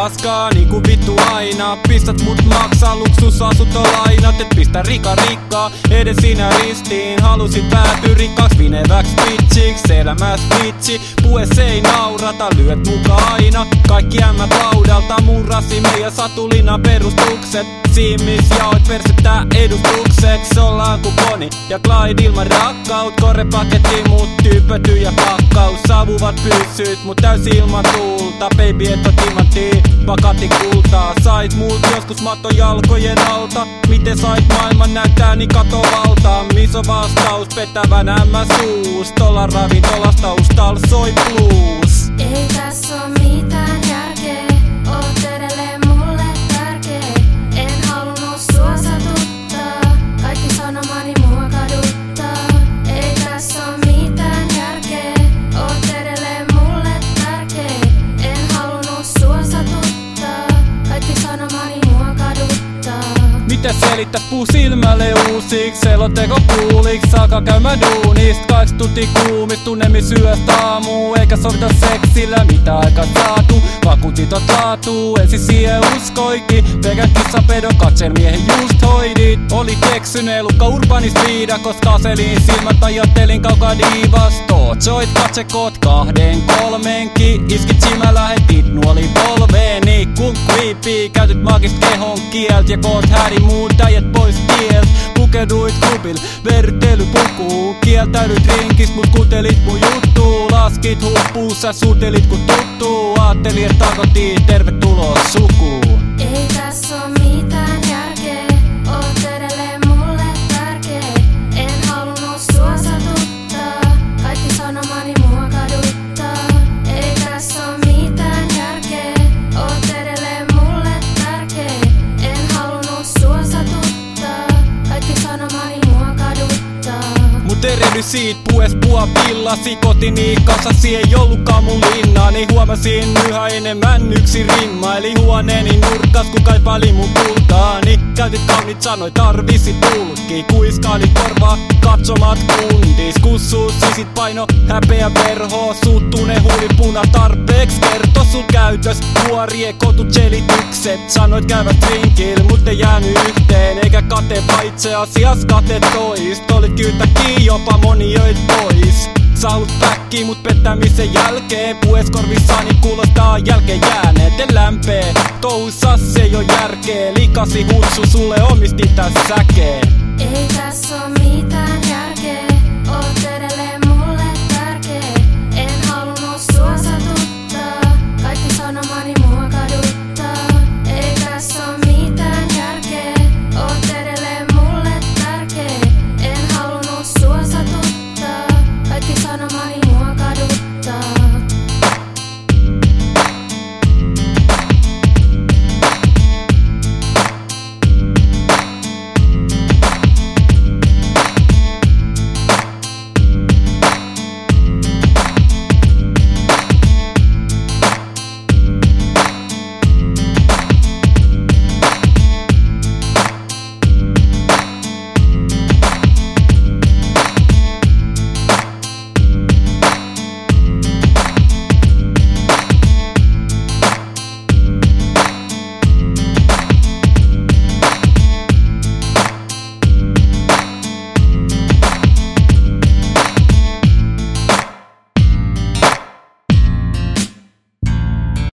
paskaa niinku vittu aina. Pistät mut maksaa luksusasuntolainat, et pistä rikkaa edes sinä ristiin. Halusit päätyä rikkaaksi vineväks bitchiks, elämäs vitsi. Puhes ei naurata, lyöt muka aina. Kaikki ämmät laudalta murrasi meidän satulina perustukset. Simmis jaoit persettä edustukseks. Ollaan ku Bonnie ja Clyde ilman rakkaut. Korrepaketti mut tyypöty ja pakkaus. Savuvat pyssyt mut täysin ilman tuulta. Baby et oo timantti, vakatti kultaa. Sait mult joskus maton jalkojen alta. Miten sait maailman näyttää niin katovalta? Missä vastaus pettävän ämmä suus? Tolla ravintolasta taustal soi blues. Ei tässä oo mitään järkeä, oot edelleen mulle tärkeä. En halunnut sua satuttaa, kaikki sanomani mua kaduttaa. Ei tässä oo mitään järkeä, oot edelleen mulle tärkeä. En halunnut sua satuttaa, kaikki sanomani mua kaduttaa. Miten selittää puu silmälle uusiksi? Selonteko kuuliks? Alkaa käymään duunist 8 tuntia kuumist, tunnemis yöstä aamu. Eikä sovita seksillä, mitä aika saatu. Vakuutit oot laatu, ensin siihen uskoikin. Pelkän kissapedon katseen miehen just hoidit. Oli keksyn elukka urbanis viida, koska aselin silmät ajattelin kaukaa diivastot. Soit katsekoot 2-3, iskit silmä lähetit nuoli polveeni. Kun creepy, käytit maagist kehon kielt ja koot häri muut äijät pois tielt. Pukeuduit klubil, verryttelypukuun. Kieltäydyt rinkist, mut kuuntelit mun juttuu. Laskit huppuus, sä suutelit kun tuttuu. Aattelin et tarkoitti tervetuloa sukuun. Ei tässä oo mitään järkeä, oot edelleen mulle tärkeä. En halunnut sua satuttaa, kaikki sanomani mua kaduttaa. Ei tässä oo mitään järkeä, oot edelleen mulle tärkeä. En halunnut sua satuttaa, kaikki sanomani mua kaduttaa. Mut erehdy siit puhes pua villasi. Kotini kasasi ei ollutkaan mun linnaa. Niin huomasin yhä enemmän yksi rimma. Eli huoneeni nurkkas kun kaipaili mun kultaani. Käytit kaunit sanoi tarvisi tulkki. Kuiskaalit korvaa katsomat kundis. Kussuus sisit paino häpeä verho. Suuttune huulipuna tarpeeks kerto sul käytös. Nuorie kotut selitykset. Sanoit käyvät drinkil mut ei jääny yhteen. Eikä kate itse asias kate toist. Olit kyytäkin jopa moni jöit pois. Sä haluut päkkii mut pettämisen jälkeen. Puhes korvissani kuulostaa jälkeen jääneet. En lämpee, touhussas ei oo järkeä. Likasi hutsu sulle omisti täs säkeen. Ei tässä oo mitään